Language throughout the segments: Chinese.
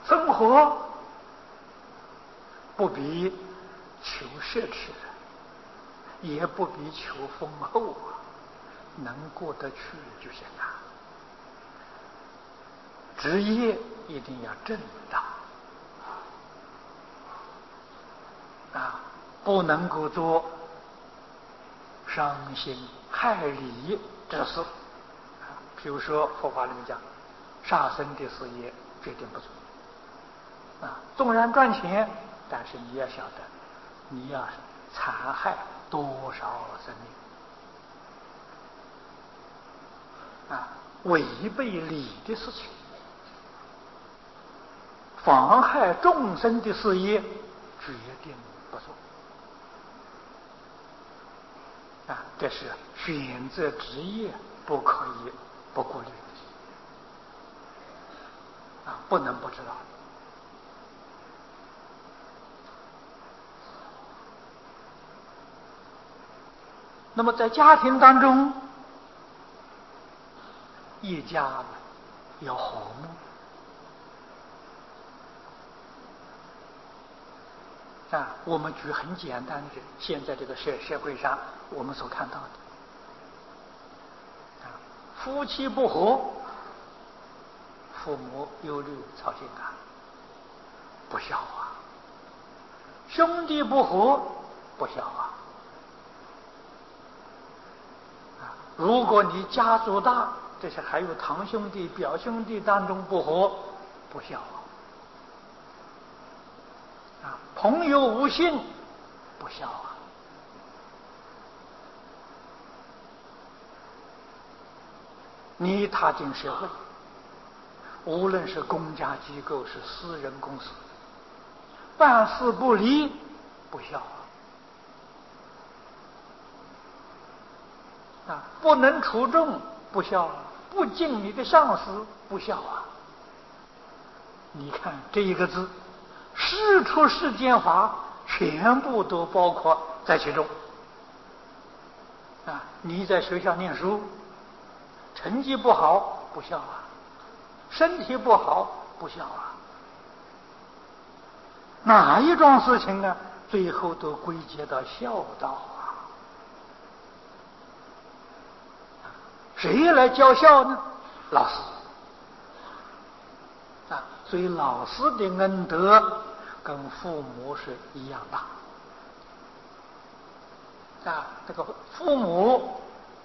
生活不必求奢侈，也不必求丰厚啊，能过得去就行了。职业一定要正当啊，不能够做伤心害理之事啊。比如说佛法里面讲，杀生的事业决定不做啊。纵然赚钱，但是你要晓得，你要残害多少生命啊，违背理的事情，妨害众生的事业，决定不做啊。这是选择职业不可以不顾虑的啊，不能不知道。那么在家庭当中，一家要和睦啊。我们举很简单的，现在这个社会上我们所看到的啊，夫妻不和，父母忧虑操心啊，不孝啊；兄弟不和，不孝啊。如果你家族大，这些还有堂兄弟、表兄弟当中不和，不孝啊！朋友无信，不孝啊！你踏进社会，无论是公家机构是私人公司，办事不力，不孝啊！不能处众，不孝；不敬你的上司，不孝啊！你看这一个字，事出世间法全部都包括在其中啊！你在学校念书，成绩不好，不孝啊；身体不好，不孝啊。哪一桩事情呢？最后都归结到孝道啊。谁来教孝呢？老师啊。所以老师的恩德跟父母是一样大啊。这个父母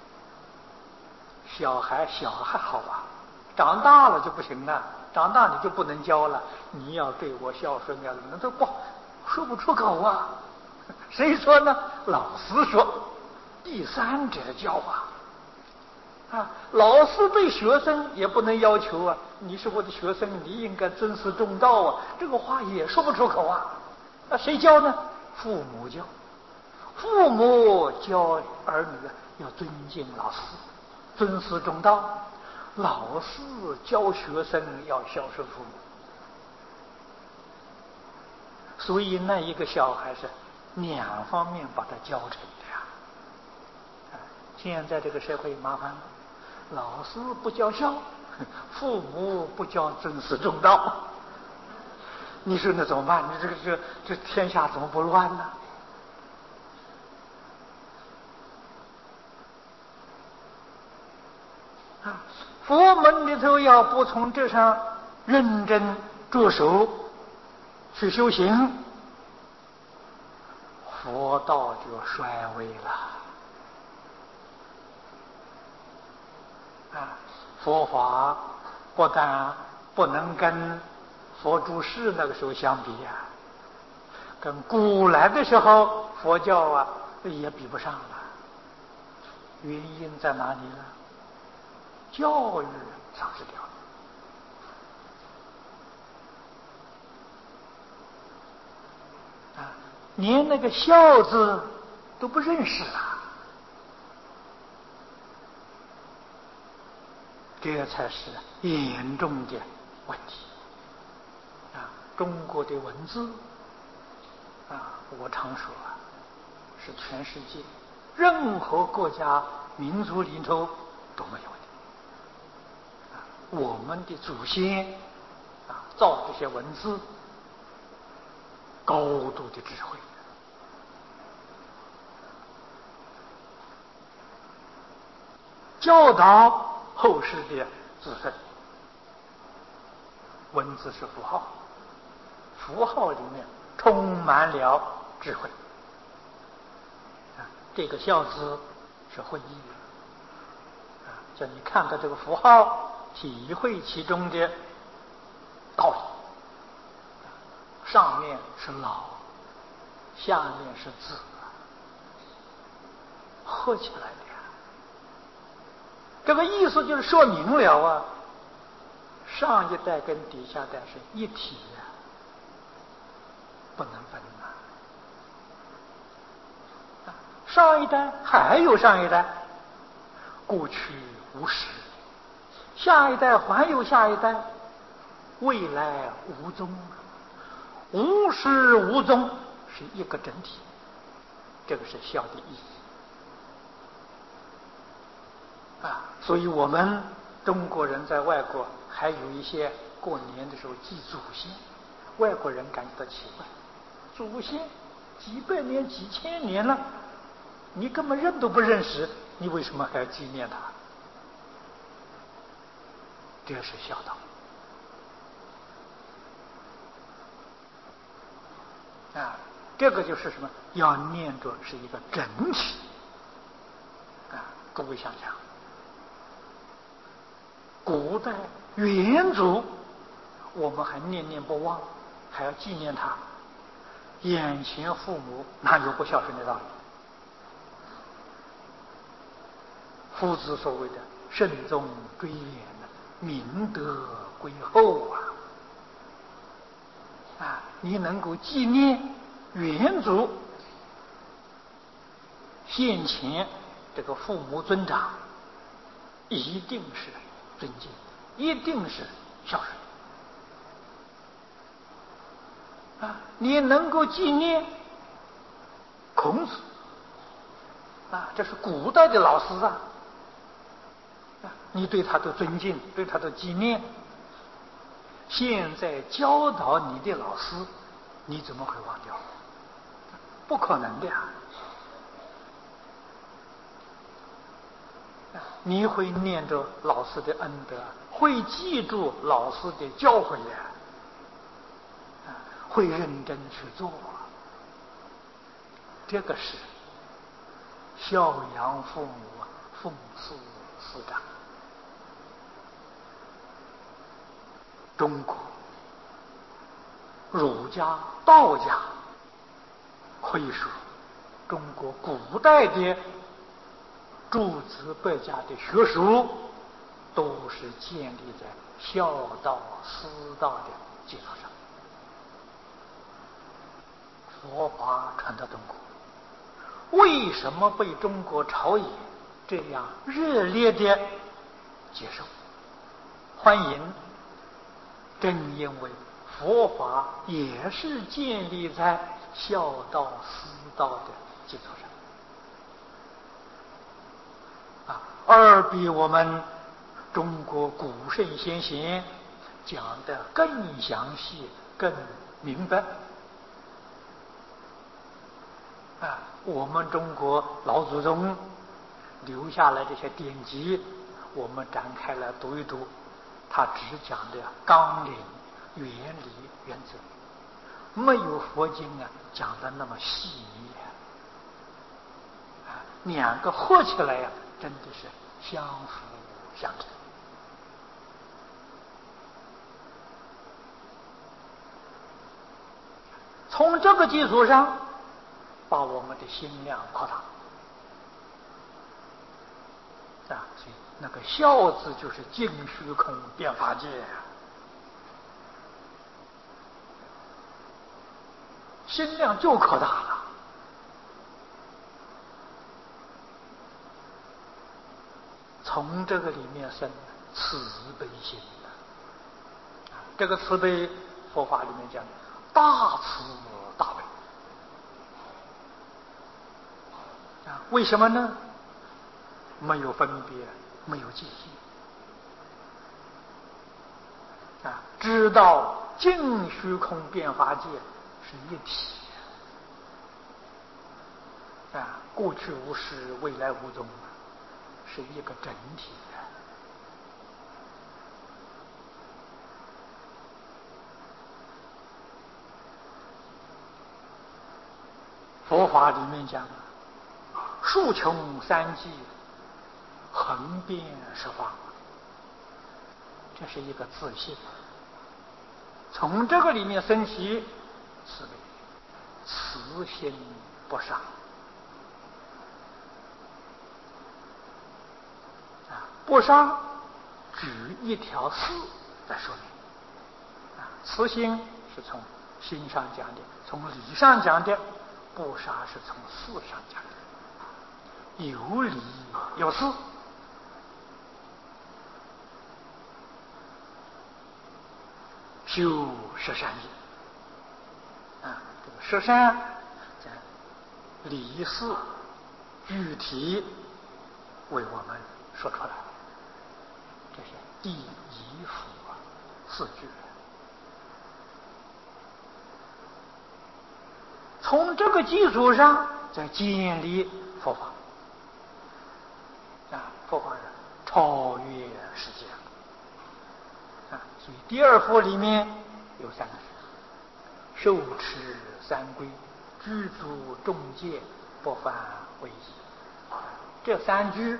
小孩小还好啊，长大了就不行了，长大你就不能教了。你要对我孝顺呀，那都不说不出口啊。谁说呢？老师说，第三者教啊。啊，老师对学生也不能要求啊，你是我的学生，你应该尊师重道啊，这个话也说不出口啊。那谁教呢？父母教。父母教儿女要尊敬老师，尊师重道；老师教学生要孝顺父母。所以那一个小孩是两方面把他教成的呀。现在这个社会麻烦了，老师不教孝，父母不教尊师重道，你说那怎么办？你这天下怎么不乱呢？啊，佛门里头要不从这上认真着手去修行，佛道就衰微了。啊，佛法不但不能跟佛住世那个时候相比啊，跟古来的时候佛教啊也比不上了。原因在哪里呢？教育丧失掉了啊，连那个孝字都不认识了。这才是严重的问题啊！中国的文字啊，我常说啊，是全世界任何国家民族里头都没有的啊。我们的祖先啊， 造这些文字，高度的智慧，教导后世的子孙。文字是符号，符号里面充满了智慧。这个孝字是会意，叫你看到这个符号，体会其中的道理。上面是老，下面是子，合起来的呀。这个意思就是说明了啊，上一代跟底下代是一体呀，不能分呐。上一代还有上一代，过去无始；下一代还有下一代，未来无踪。无始无踪是一个整体，这个是孝的意义所以我们中国人在外国还有一些过年的时候祭祖先，外国人感觉到奇怪，祖先几百年几千年了，你根本认都不认识，你为什么还要纪念他？这是孝道这个就是什么？要念着是一个整体诸位想想，古代元祖我们还念念不忘，还要纪念他，眼前父母哪有不孝顺的道理？夫子所谓的慎终追远，明德归厚你能够纪念元祖先前这个父母尊长，一定是尊敬，一定是孝顺你能够纪念孔子这是古代的老师你对他的尊敬，对他的纪念。现在教导你的老师，你怎么会忘掉？不可能的你会念着老师的恩德，会记住老师的教诲会认真去做这个是孝养父母，奉事师长。中国儒家、道家可以说中国古代的诸子百家的学术都是建立在孝道、师道的基础上。佛法传到中国，为什么被中国朝野这样热烈的接受、欢迎？正因为佛法也是建立在孝道、师道的基础上而比我们中国古圣先贤讲得更详细、更明白我们中国老祖宗留下来这些典籍，我们展开来读一读，他只讲的纲领、原理、原则，没有佛经讲的那么细腻两个合起来真的是相辅相成。从这个基础上，把我们的心量扩大所以那个孝字就是尽虚空遍法界心量就扩大了。从这个里面生慈悲心这个慈悲佛法里面讲大慈大悲为什么呢？没有分别，没有界限知道尽虚空变法界是一体啊，过去无始，未来无终，是一个整体的。佛法里面讲，数穷三际，横遍十方，这是一个自信。从这个里面生起慈悲，慈心不杀啊，不杀举一条四来说明啊，慈心是从心上讲的，从理上讲的，不杀是从事上讲的，有理有事。修十善业啊，这个十善在理事具体为我们说出来，这是第一幅四句。从这个基础上再建立佛法啊，佛法是超越世界啊，所以第二幅里面有三个字：受持三规，具足众戒，不犯违仪。这三句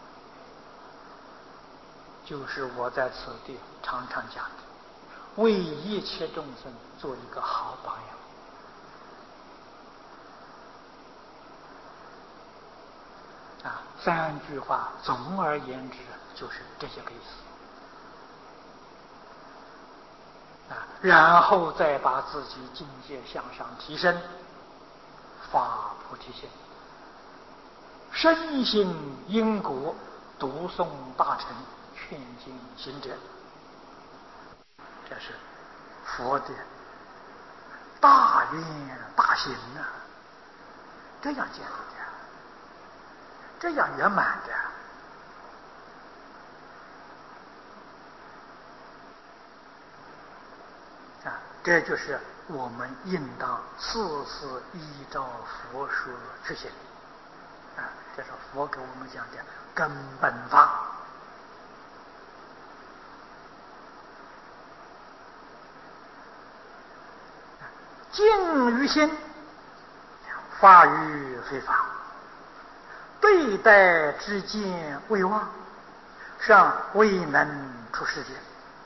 就是我在此地常常讲的，为一切众生做一个好榜样。啊，三句话总而言之就是这些个意思啊，然后再把自己境界向上提升，发菩提心，深信因果，读诵大乘，劝进行者，这是佛的大愿大行啊，这样建立的，这样圆满的。啊，这就是我们应当事事依照佛说去行啊，这是佛给我们讲的根本法。敬于心，法于非法，对待之见未忘，尚未能出世间。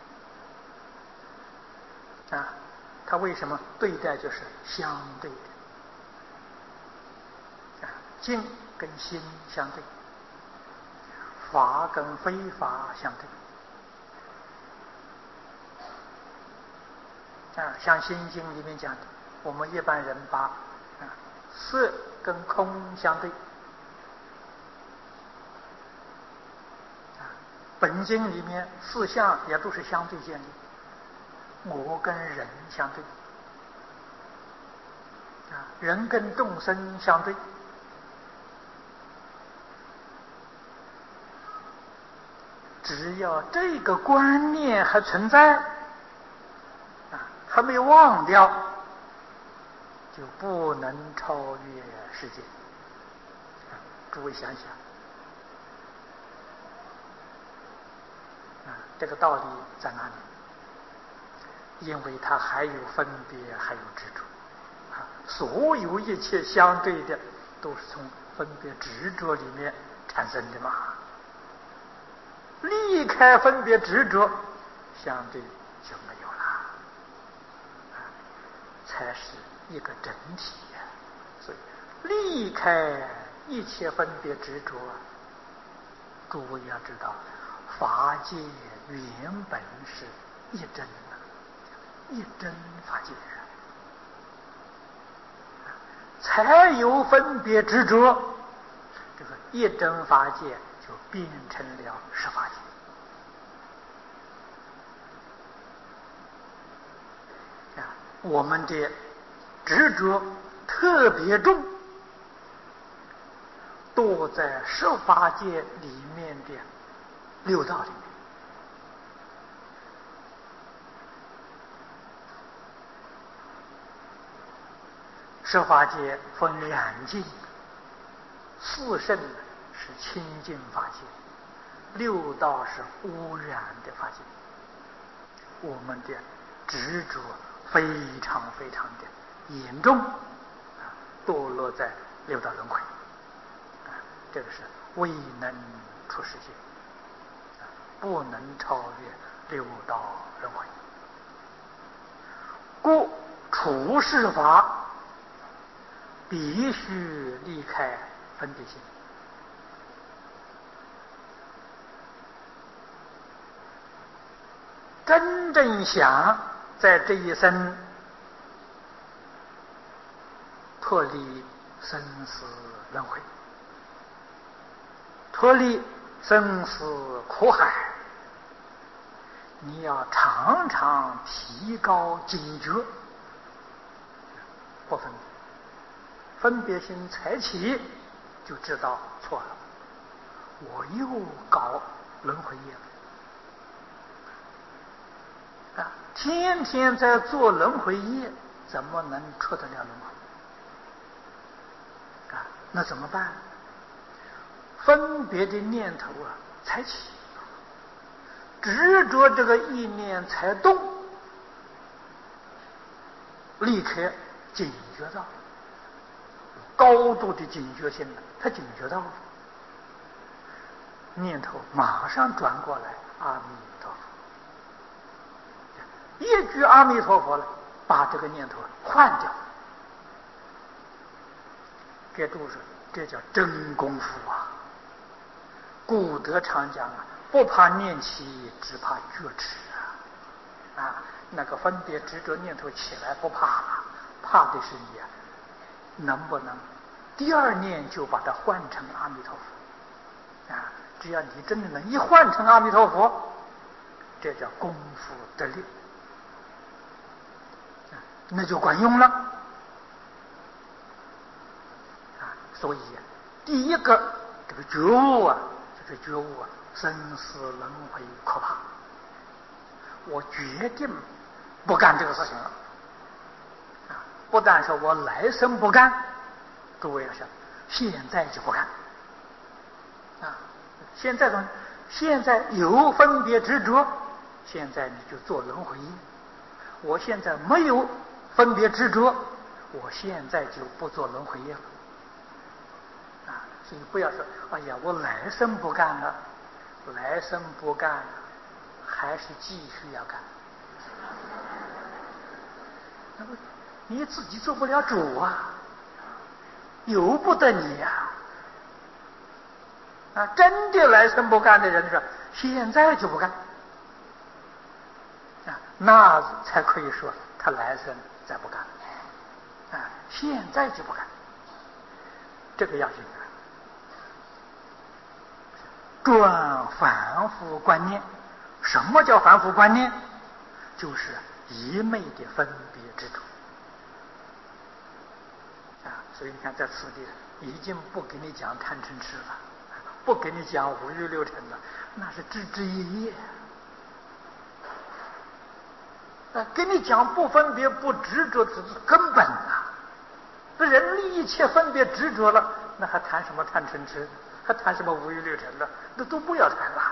啊，他为什么对待就是相对的？啊，敬跟心相对，法跟非法相对。啊，像《心经》里面讲的，我们一般人把色跟空相对。啊，本经里面四相也都是相对建立。我跟人相对，啊，人跟众生相对，只要这个观念还存在，啊，还没忘掉，就不能超越世界。诸位想想，啊，这个道理在哪里？因为它还有分别，还有执着啊，所有一切相对的都是从分别执着里面产生的嘛。离开分别执着，相对就没有了啊，才是一个整体呀。所以离开一切分别执着，诸位要知道，法界原本是一真的。一真法界，才有分别执着，这个一真法界就变成了十法界。啊，我们的执着特别重，都在十法界里面的六道里面。 十法界分染净，四圣是清净法界，六道是污染的法界。我们的执着非常非常的严重，堕落在六道轮回，这个是未能出世界，不能超越六道轮回。故处世法必须离开分别心。真正想在这一生脱离生死轮回，脱离生死苦海，你要常常提高警觉，不分别，分别心才起，就知道错了，我又搞轮回业了。天天在做轮回业，怎么能出得了轮回？那怎么办？分别的念头才起，执着这个意念才动，立刻警觉到，高度的警觉性了，他警觉到了，念头马上转过来，阿弥陀佛。一句阿弥陀佛了，把这个念头换掉。给诸位说，这叫真功夫啊！古德常讲不怕念起，只怕觉迟那个分别执着念头起来不怕了，怕的是你能不能第二念就把它换成阿弥陀佛只要你真的能一换成阿弥陀佛，这叫功夫得力，那就管用了所以第一个这个觉悟这个觉悟生死轮回可怕，我决定不干这个事情了不但说我来生不干，诸位要想，现在就不干现在有分别执着，现在你就做轮回业。我现在没有分别执着，我现在就不做轮回业了所以不要说哎呀我来生不干了，来生不干了还是继续要干，那么你自己做不了主由不得你真的来生不干的人说现在就不干那才可以说他来生再不干现在就不干，这个要紧转凡夫观念。什么叫凡夫观念？就是一昧的分别执着所以你看在此地已经不给你讲贪嗔痴了，不给你讲五欲六尘了，那是枝枝叶叶给你讲不分别不执着，这是根本这人离一切分别执着了，那还谈什么贪嗔痴，还谈什么五欲六尘了，那都不要谈了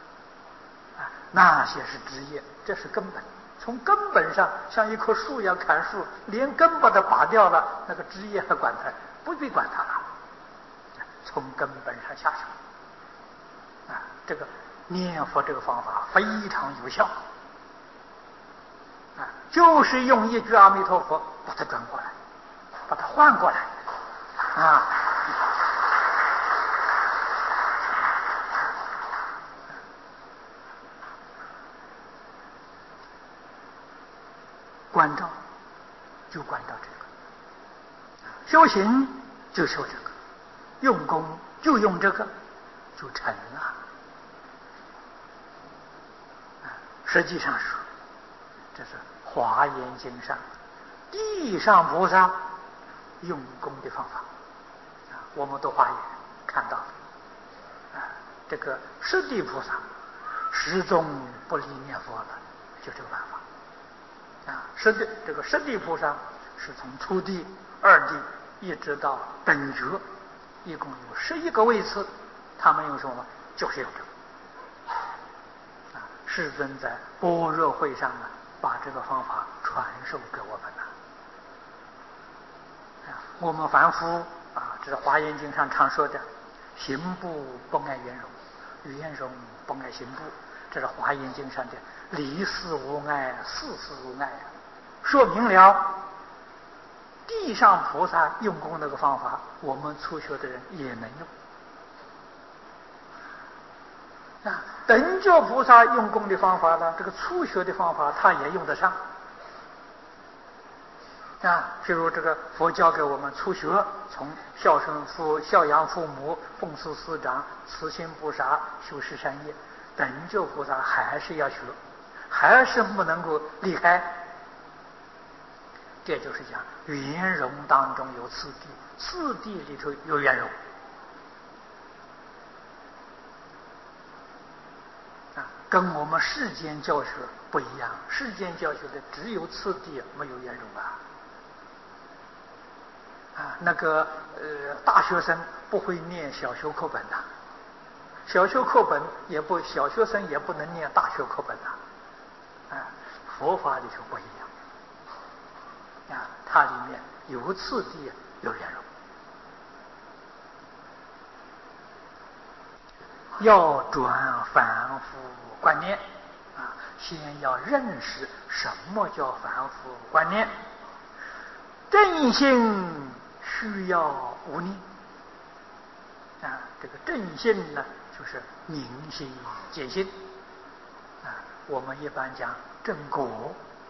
那些是枝叶，这是根本。从根本上像一棵树要砍树，连根把它拔掉了，那个枝叶还管它，不必管它了，从根本上下手这个念佛这个方法非常有效就是用一句阿弥陀佛把它转过来，把它换过来关照就关照这个，修行就修这个，用功就用这个，就成了实际上说，这是华严经上地上菩萨用功的方法我们都华严看到了这个释地菩萨始终不离念佛了，就这个办法这个释地菩萨是从初地、二地一直到等觉，一共有11个位次。他们用什么？就是用这个。世尊在般若会上把这个方法传授给我们了。我们凡夫这是《华严经》上常说的，行部不碍圆融，圆融不碍行部，这是《华严经》上的离事无碍，事事无碍，说明了地上菩萨用功那个方法，我们初学的人也能用。等觉菩萨用功的方法呢，这个初学的方法他也用得上。譬如这个佛教给我们初学，从孝养父母、奉事师长、慈心不杀、修十善业，等觉菩萨还是要学，还是不能够离开。这就是讲圆融当中有次第，次第里头有圆融。跟我们世间教学不一样，世间教学的只有次第，没有圆融那个大学生不会念小学课本的，小学生也不能念大学课本的。佛法里头不一样它里面有次第，有圆融。要转凡夫观念先要认识什么叫凡夫观念。正性需要无念这个正性呢，就是明心见性我们一般讲正果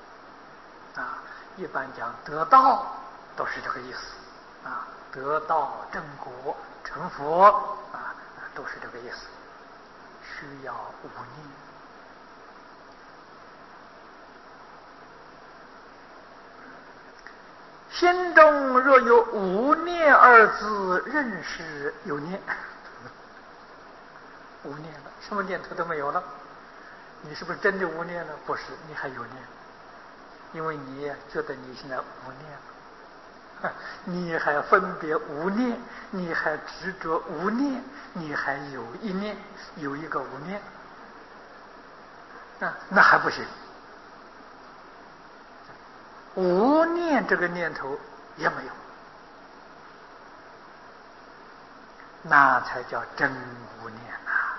一般讲得道，都是这个意思得道正果成佛都是这个意思。需要无念。心中若有无念二字，认识有念。无念了，什么念头都没有了。你是不是真的无念了？不是，你还有念，因为你觉得你现在无念了。你还分别无念，你还执着无念，你还有一念，有一个无念那还不行。无念这个念头也没有，那才叫真无念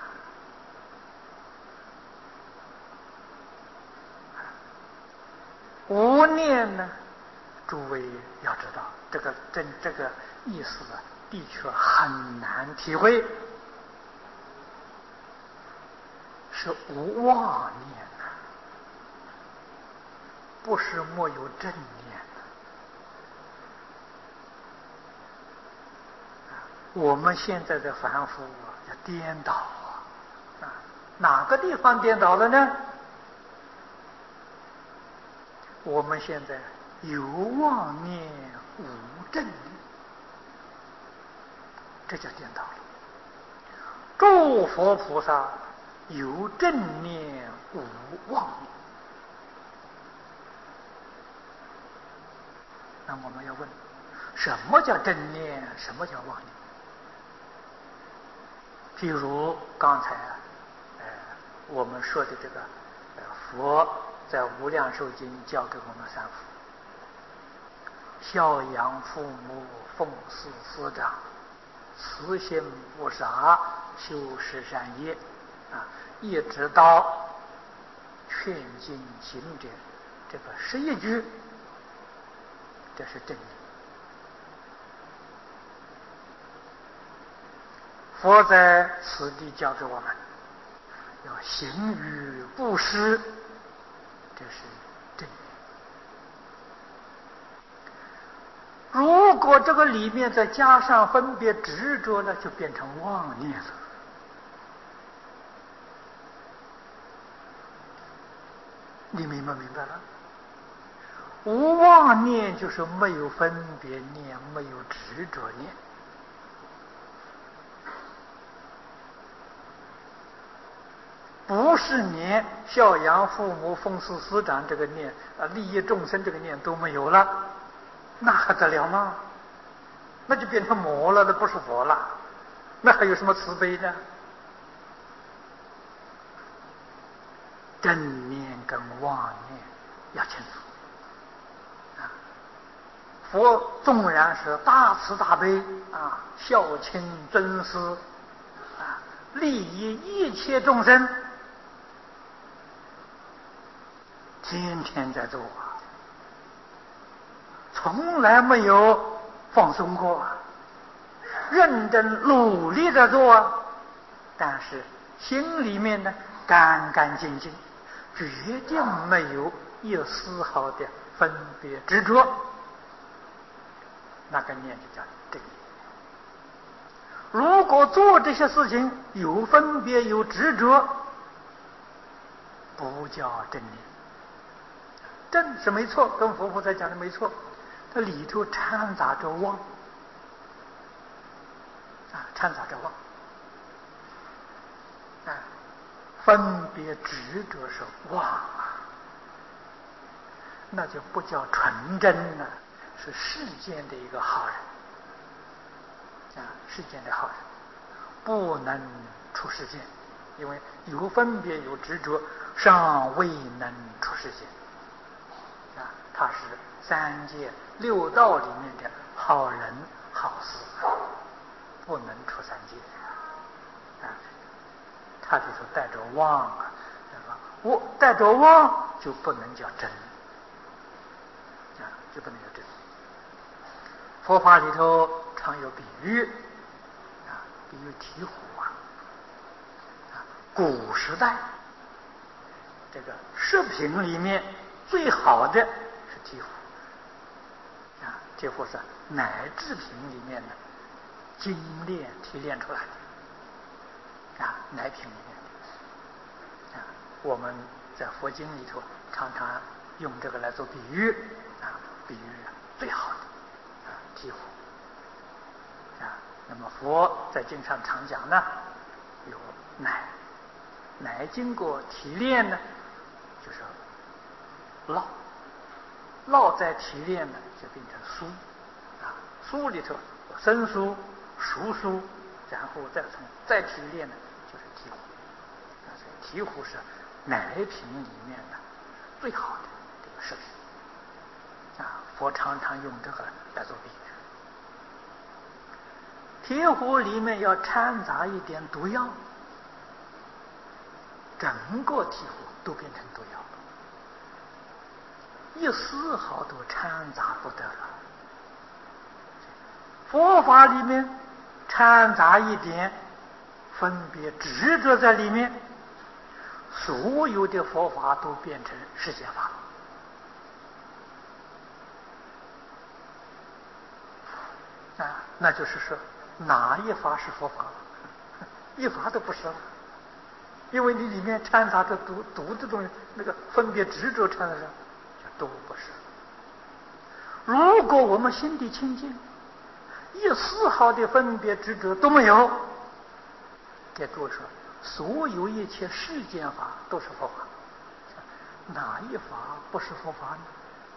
无念呢，诸位要知道，这个意思的确很难体会，是无妄念不是没有正念我们现在的凡夫要颠倒哪个地方颠倒了呢？我们现在有妄念无正念，这叫颠倒了。诸佛菩萨有正念无妄念。那我们要问，什么叫正念？什么叫妄念？譬如刚才我们说的这个佛在《无量寿经》教给我们三福：孝养父母，奉事师长，慈心不杀，修十善业一直到劝进行者，这个11句，这是正念。佛在此地教给我们要行于布施，这是正念。如果这个里面再加上分别执着了，就变成妄念了。你明白了？无妄念就是没有分别念，没有执着念。不是念孝养父母、奉事师长这个念利益众生这个念都没有了那还得了吗？那就变成魔了，那不是佛了，那还有什么慈悲呢？正念跟妄念要清楚啊！佛纵然是大慈大悲啊，孝亲尊师啊，利益一切众生，天天在做啊，从来没有放松过啊，认真努力的做啊，但是心里面呢干干净净，决定没有一丝毫的分别执着，那个念就叫正念。如果做这些事情有分别有执着，不叫正念。正是没错，跟佛菩萨讲的没错，它里头掺杂着妄啊，掺杂着妄啊，分别执着是妄啊，那就不叫纯真了，是世间的一个好人啊，世间的好人不能出世间，因为有分别有执着，尚未能出世间啊，他是三界六道里面的好人好事，不能出三界啊，他就是带着妄啊，我带着妄就不能叫真啊，就不能叫真。佛法里头常有比喻啊，比喻醍醐啊，古时代这个食品里面最好的是醍醐啊，醍醐是奶制品里面的精炼提炼出来的啊，奶品里面的啊，我们在佛经里头常常用这个来做比喻啊，比喻最好的啊醍醐啊。那么佛在经上常讲呢，有奶经过提炼呢，就是酪，酪再提炼呢，就变成酥啊，酥里头有生酥、熟酥，然后再提炼呢，就是醍醐啊。所以醍醐是奶品里面的最好的这个食品啊，佛常常用这个来做比喻。醍醐里面要掺杂一点毒药，整个醍醐都变成毒药了，一丝毫都掺杂不得了。佛法里面掺杂一点分别执着在里面，所有的佛法都变成世间法啊，那就是说哪一法是佛法？一法都不是了，因为你里面掺杂着毒的东西，那个分别执着掺杂着，就都不是。如果我们心地清净，一丝毫的分别执着都没有，给诸位说，所有一切世间法都是佛法，哪一法不是佛法呢？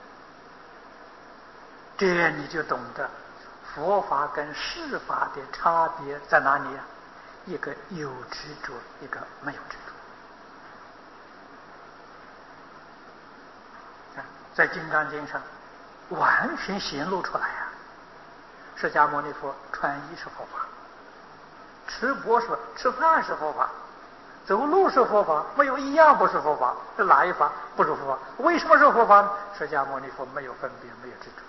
这样你就懂得佛法跟世法的差别在哪里啊？一个有执着，一个没有执着。在《金刚经》上完全显露出来啊！释迦牟尼佛穿衣是佛法，吃饭是佛法，走路是佛法，没有一样不是佛法。这哪一法不是佛法？为什么是佛法呢？释迦牟尼佛没有分别，没有执着。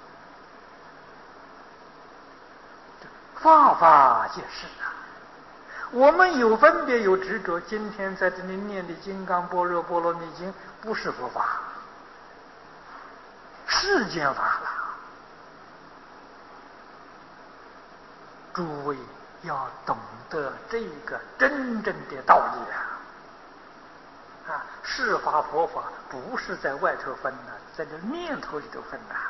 法法皆是啊！我们有分别有执着，今天在这里念的《金刚般若波罗蜜经》不是佛法，世间法了。诸位要懂得这个真正的道理啊！世法佛法不是在外头分的，在这念头里头分的。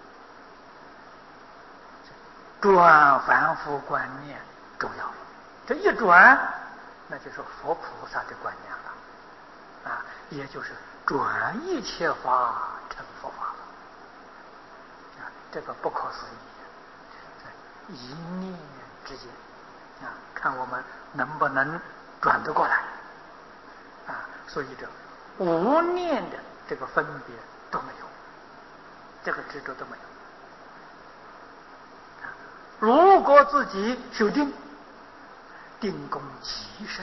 转凡夫观念重要，这一转，那就是佛菩萨的观念了啊，也就是转一切法成佛法了啊。 这个不可思议，一念之间啊，看我们能不能转得过来啊。所以这无念的这个分别都没有，这个执着都没有。如果自己修定，定功极深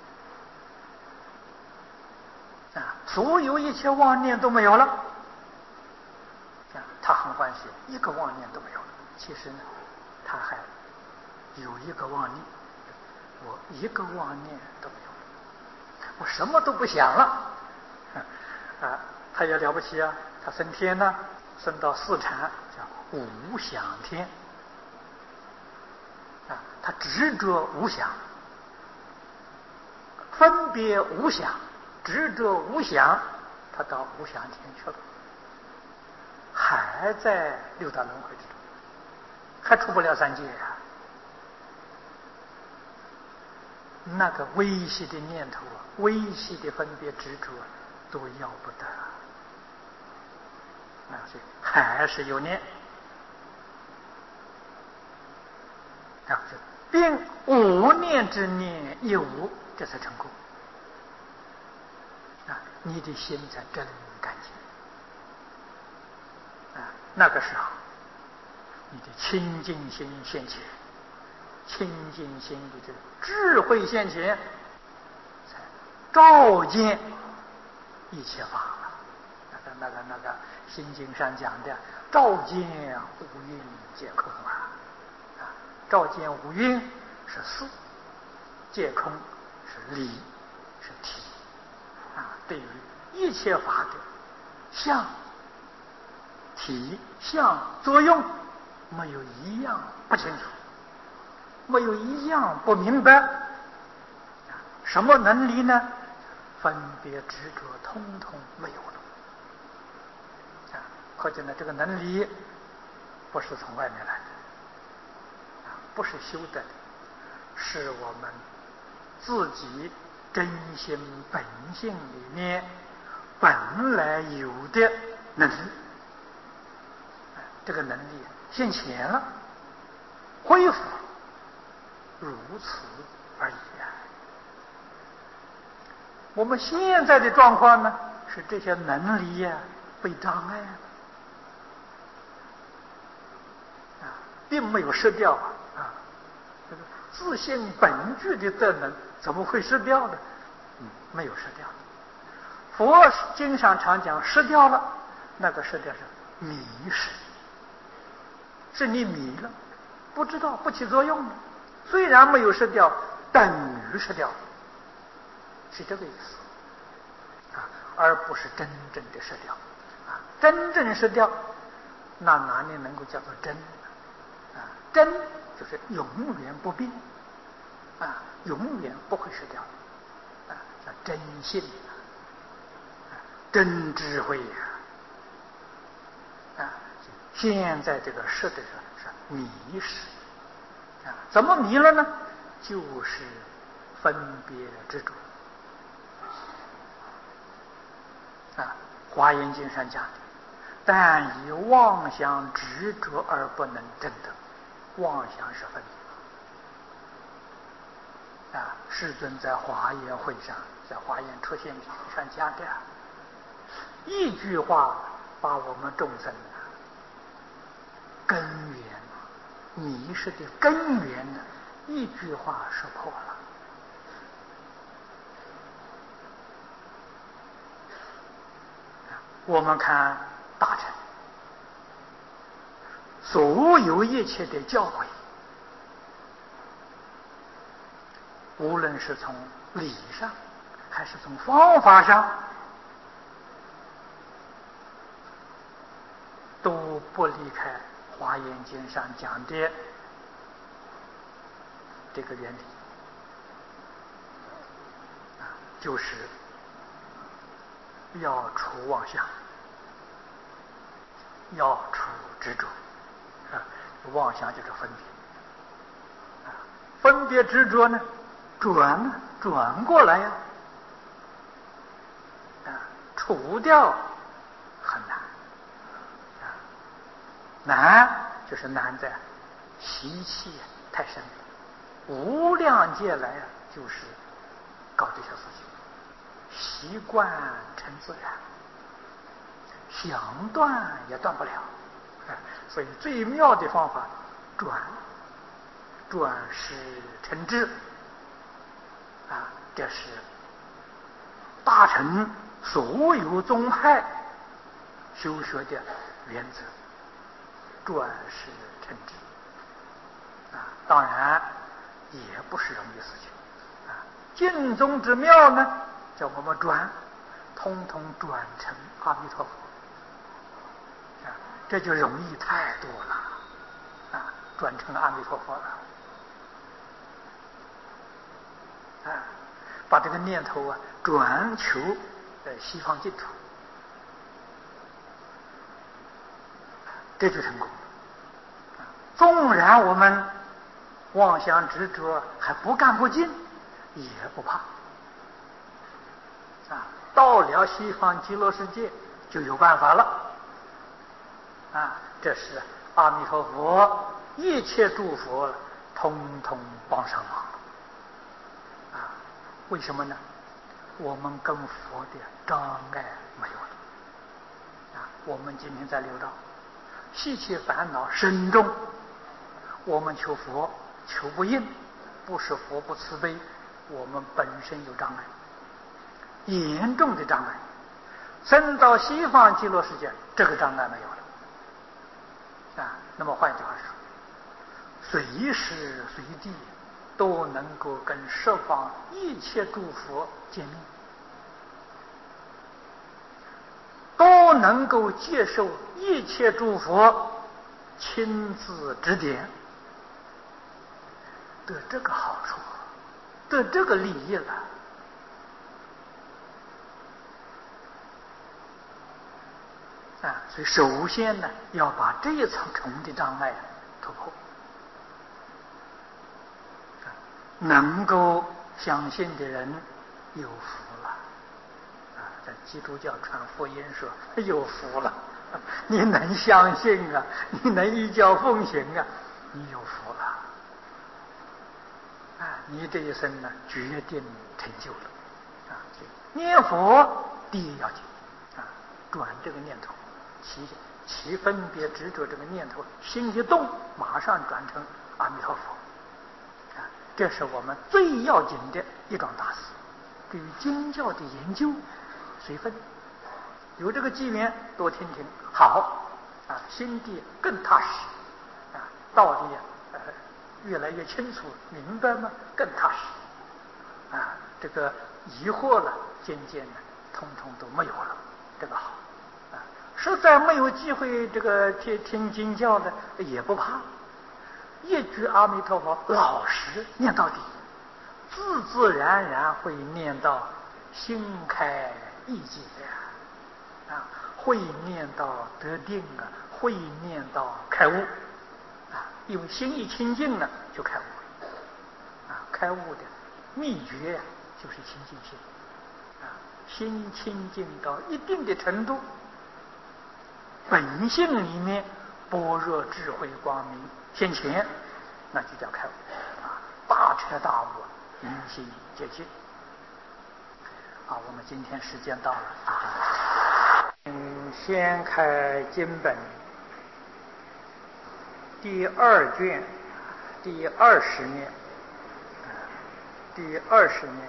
啊，所有一切妄念都没有了啊，他很欢喜，一个妄念都没有了。其实呢，他还有一个妄念，我一个妄念都没有了，我什么都不想了啊，他也了不起啊，他升天呢，升到4禅，叫无想天啊，他执着无想，分别无想，执着无想，他到无想天去了，还在六道轮回之中，还出不了3界啊。那个微细的念头啊，微细的分别执着都要不得啊，所以还是有念啊，并无念之念亦无，这才成功啊！你的心才真干净啊！那个时候，你的清净心现前，清净心的这个智慧现前，才照见一切法了。那个心经上讲的“照见五蕴皆空”啊，照见五蕴是事，皆空是理，是体啊。对于一切法的相、体、相、作用，没有一样不清楚，没有一样不明白。什么能力呢？分别执着通通没有了啊！可见呢，这个能力不是从外面来的啊，不是修得的，是我们自己真心本性里面本来有的能力。这个能力现前了，恢复如此而已啊。我们现在的状况呢，是这些能力呀被障碍了啊，并没有失掉啊。这个自性本具的德能怎么会失掉呢？没有失掉。佛经上常讲失掉了，那个失掉是迷失，是你迷了，不知道，不起作用了。虽然没有失掉，等于失掉，是这个意思啊，而不是真正的失掉啊。真正失掉，那哪里能够叫做真啊？真就是永远不变啊，永远不会失掉啊，叫真性啊，真智慧呀啊。现在这个失的是迷失啊，怎么迷了呢？就是分别执着啊。华严经上讲的，但以妄想执着而不能证得，妄想是分别啊。世尊在华严会上，在华严出现品上讲的一句话，把我们众生根源迷失的根源呢，一句话说破了。我们看大乘，所有一切的教诲，无论是从理上还是从方法上，都不离开华严经上讲的这个原理啊，就是要除妄想，要除执着啊。妄想就是分别啊，分别执着呢，转过来呀啊，除掉很难啊。 难就是难在习气太深，无量劫来就是搞这些事情，习惯成自然，想断也断不了。所以最妙的方法，转识成智这是大乘所有宗派修学的原则，转识成智当然也不是容易事情尽宗之妙呢，叫我们通通转成阿弥陀佛这就容易太多了转成阿弥陀佛了把这个念头转求西方净土，这就成功了。纵然我们妄想执着还不干不净，也不怕到了西方极乐世界就有办法了这是阿弥陀佛一切诸佛通通帮上忙为什么呢？我们跟佛的障碍没有了我们今天在六道习气烦恼深重，我们求佛求不应，不是佛不慈悲，我们本身有障碍，严重的障碍。升到西方极乐世界，这个障碍没有了那么换句话说，随时随地都能够跟十方一切诸佛见面，都能够接受一切诸佛亲自指点，得这个好处，得这个利益了所以首先呢，要把这一层重的障碍突破能够相信的人有福了在基督教传福音说有福了你能相信你能依教奉行你有福了你这一生呢决定成就了念佛第一要紧转这个念头，其分别执着这个念头心一动，马上转成阿弥陀佛这是我们最要紧的一桩大事。对于经教的研究随分，有这个机缘多听听好心地更踏实道理越来越清楚明白吗？更踏实这个疑惑了渐渐的通通都没有了，这个好实在没有机会这个听经教的也不怕，一句阿弥陀佛老实念到底，自自然然会念到心开意解会念到得定会念到开悟因为心一清净了就开悟了开悟的秘诀就是清净心心清净到一定的程度，本性里面般若智慧光明现前，那就叫开悟大彻大悟，明心见性我们今天时间到了先开经本第二卷第20面第20面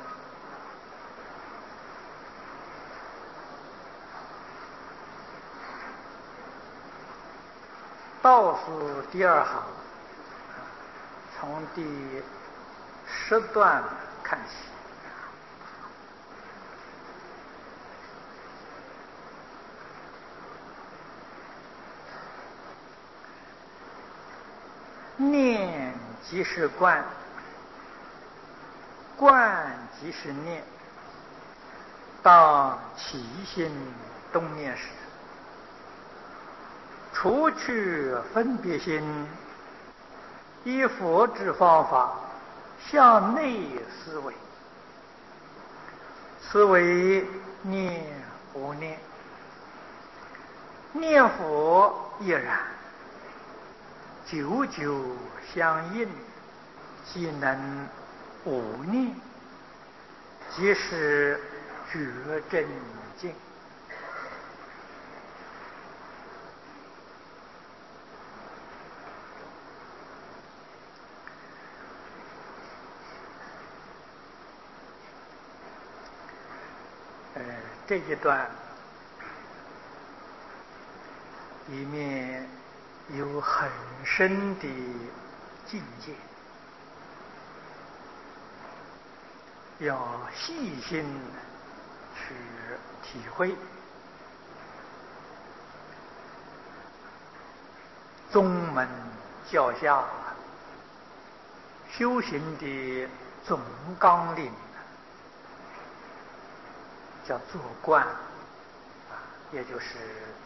倒数第2行，从第10段看起。念即是观，观即是念，当起心动念时，除去分别心，依佛之方法向内思维，此为念无念。念佛亦然， 久久相应，既能无念，即是觉真境。这一段里面有很深的境界，要细心去体会。宗门教下修行的总纲领叫做观，也就是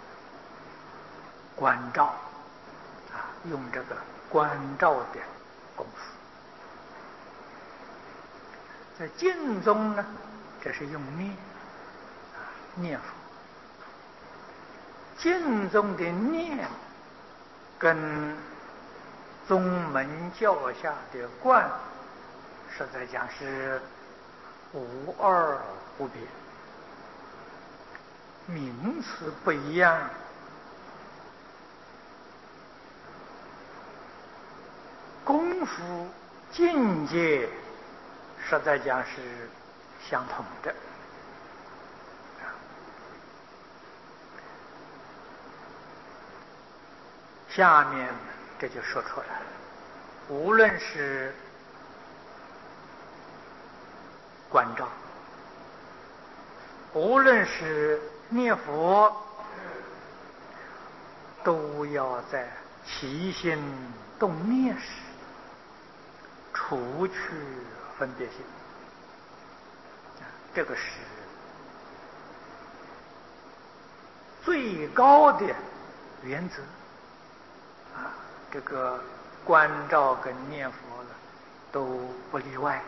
观照，用这个观照的功夫。在净宗呢，这是用念，念佛。净宗的念跟宗门教下的观，实在讲是无二无别。名词不一样，功夫境界实在讲是相同的。下面这就说出来了，无论是观照，无论是念佛，都要在起心动念时除去分别心，这个是最高的原则。这个观照跟念佛了都不例外，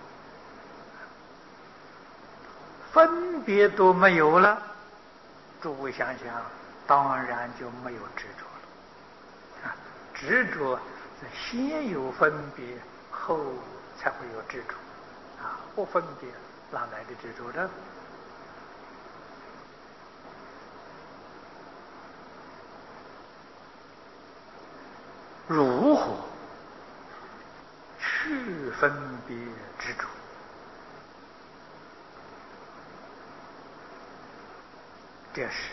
分别都没有了，诸位想想，当然就没有执着了。执着是先有分别，后才会有执着。不分别哪来的执着呢？如何去分别执着？这是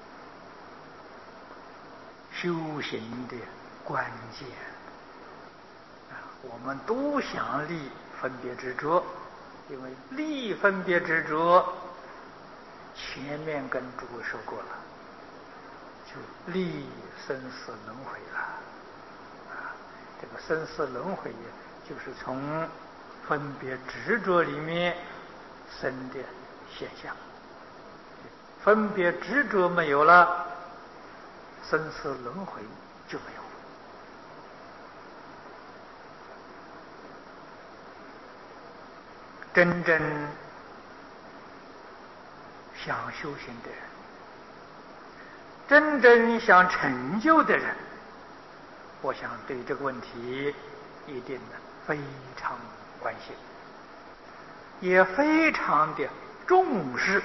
修行的关键。我们都想立分别执着，因为立分别执着，前面跟诸位说过了，就立生死轮回了。这个生死轮回就是从分别执着里面生的现象。分别执着没有了，生死轮回就没有。真正想修行的人，真正想成就的人，我想对这个问题一定非常关心，也非常的重视。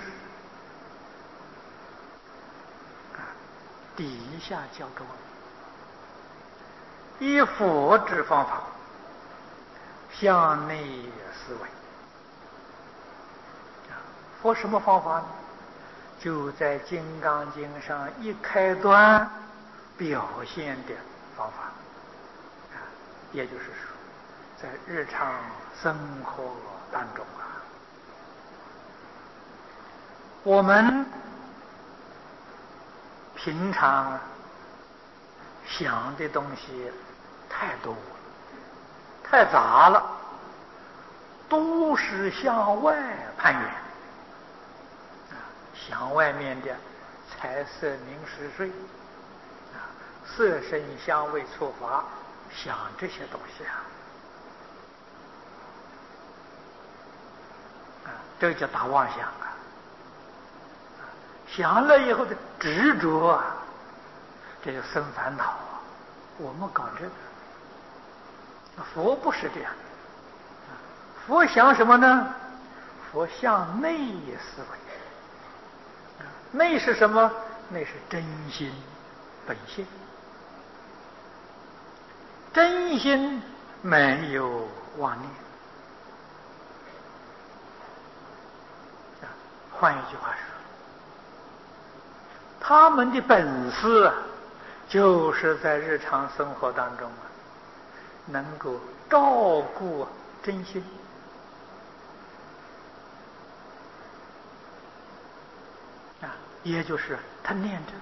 底下教给我们，以佛之方法向内思维。佛什么方法呢？就在《金刚经》上一开端表现的方法，也就是说，在日常生活当中我们平常想的东西太多了，太杂了，都是向外攀援，向外面的财色名食睡，色声香味触法，想这些东西这叫大妄想想了以后的执着这就生烦恼我们搞这个，佛不是这样的。佛想什么呢？佛向内思维。内是什么？内是真心本性。真心没有妄念。换一句话说，他们的本事就是在日常生活当中能够照顾真心。也就是他念这个，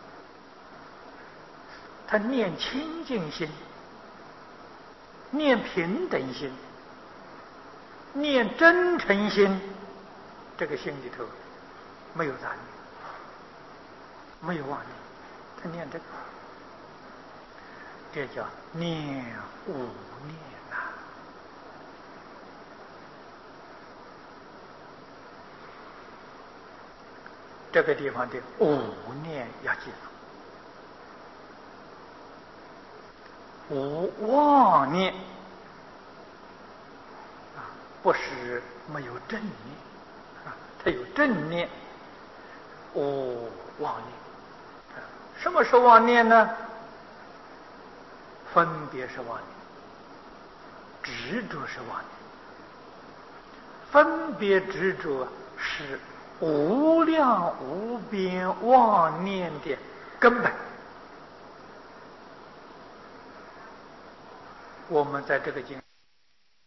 他念清净心，念平等心，念真诚心，这个心里头没有杂念，没有妄念，他念这个，这叫念无念呐。这个地方的无念要记住，无妄念不是没有正念它有正念，无妄念。什么是妄念呢？分别是妄念，执着是妄念。分别执着是无量无边妄念的根本。我们在这个经